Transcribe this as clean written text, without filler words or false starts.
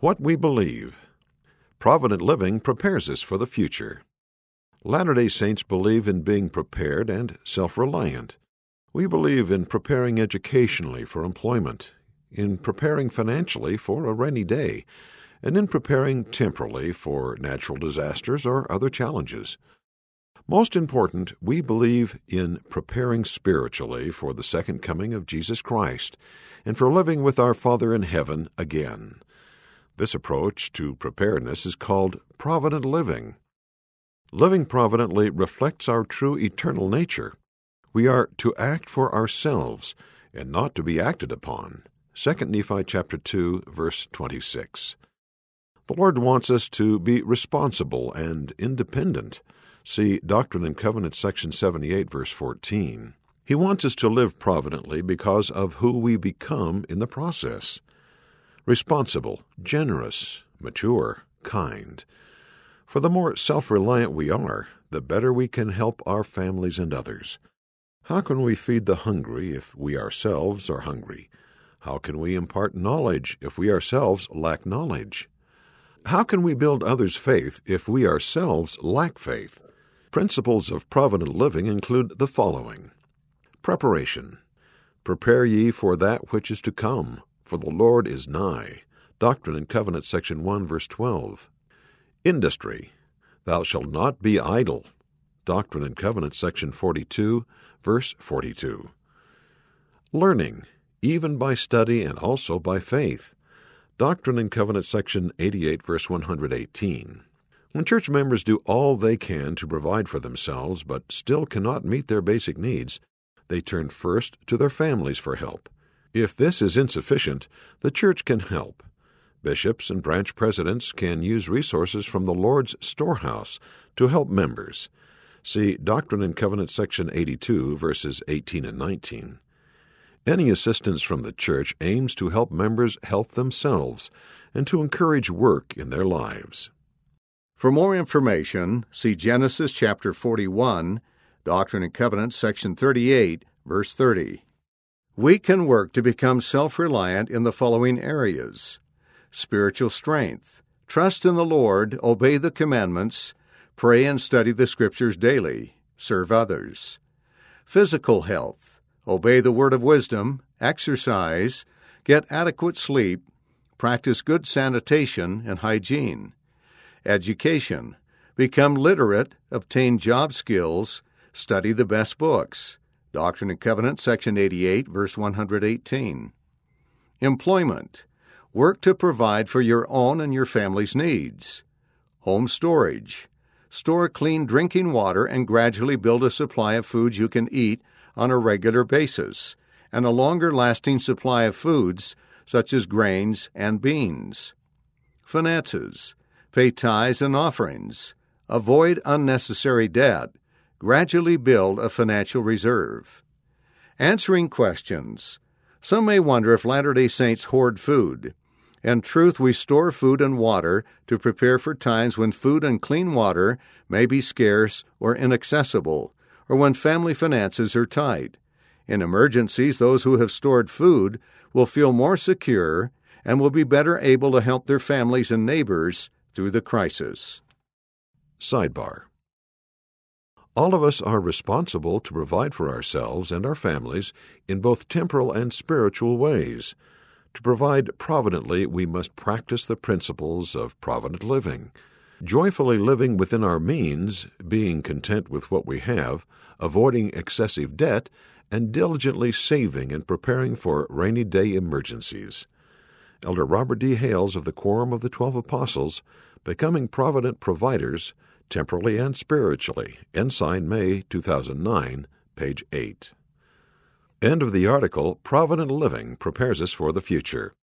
What we believe. Provident living prepares us for the future. Latter-day Saints believe in being prepared and self-reliant. We believe in preparing educationally for employment, in preparing financially for a rainy day, and in preparing temporally for natural disasters or other challenges. Most important, we believe in preparing spiritually for the second coming of Jesus Christ and for living with our Father in heaven again. This approach to preparedness is called provident living. Living providently reflects our true eternal nature. We are to act for ourselves and not to be acted upon. 2 Nephi chapter 2, verse 26. The Lord wants us to be responsible and independent. See Doctrine and Covenants, section 78, verse 14. He wants us to live providently because of who we become in the process. Responsible, generous, mature, kind. For the more self-reliant we are, the better we can help our families and others. How can we feed the hungry if we ourselves are hungry? How can we impart knowledge if we ourselves lack knowledge? How can we build others' faith if we ourselves lack faith? Principles of provident living include the following. Preparation. Prepare ye for that which is to come, for the Lord is nigh. Doctrine and Covenants, section 1, verse 12. Industry. Thou shalt not be idle. Doctrine and Covenants, section 42, verse 42. Learning, even by study and also by faith. Doctrine and Covenants, section 88, verse 118. When church members do all they can to provide for themselves but still cannot meet their basic needs, they turn first to their families for help. If this is insufficient, the church can help. Bishops and branch presidents can use resources from the Lord's storehouse to help members. See Doctrine and Covenants, section 82, verses 18 and 19. Any assistance from the church aims to help members help themselves and to encourage work in their lives. For more information, see Genesis chapter 41, Doctrine and Covenants, section 38, verse 30. We can work to become self-reliant in the following areas: spiritual strength, trust in the Lord, obey the commandments, pray and study the Scriptures daily, serve others. Physical health, obey the word of wisdom, exercise, get adequate sleep, practice good sanitation and hygiene. Education, become literate, obtain job skills, study the best books. Doctrine and Covenants, section 88, verse 118. Employment, work to provide for your own and your family's needs. Home storage, store clean drinking water and gradually build a supply of foods you can eat on a regular basis, and a longer-lasting supply of foods such as grains and beans. Finances, pay tithes and offerings. Avoid unnecessary debt. Gradually build a financial reserve. Answering questions. Some may wonder if Latter-day Saints hoard food. In truth, we store food and water to prepare for times when food and clean water may be scarce or inaccessible, or when family finances are tight. In emergencies, those who have stored food will feel more secure and will be better able to help their families and neighbors through the crisis. Sidebar. All of us are responsible to provide for ourselves and our families in both temporal and spiritual ways. To provide providently, we must practice the principles of provident living. Joyfully living within our means, being content with what we have, avoiding excessive debt, and diligently saving and preparing for rainy day emergencies. Elder Robert D. Hales of the Quorum of the 12 Apostles, Becoming Provident Providers, Temporally and Spiritually, Ensign, May 2009, page 8. End of the article, Provident Living Prepares Us for the Future.